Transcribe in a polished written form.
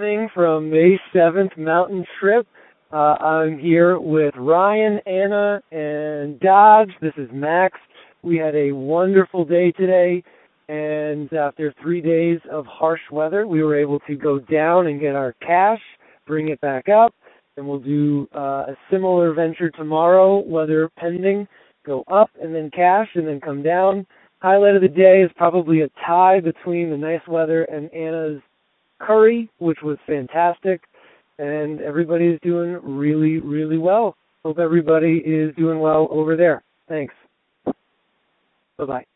listening from May 7th Mountain Trip. I'm here with Ryan, Anna, and Dodge. This is Max. We had a wonderful day today, and after 3 days of harsh weather, we were able to go down and get our cash, bring it back up, and we'll do a similar venture tomorrow, weather pending. Go up and then cash and then come down. Highlight of the day is probably a tie between the nice weather and Anna's curry, which was fantastic. And everybody is doing really, really well. Hope everybody is doing well over there. Thanks. Bye-bye.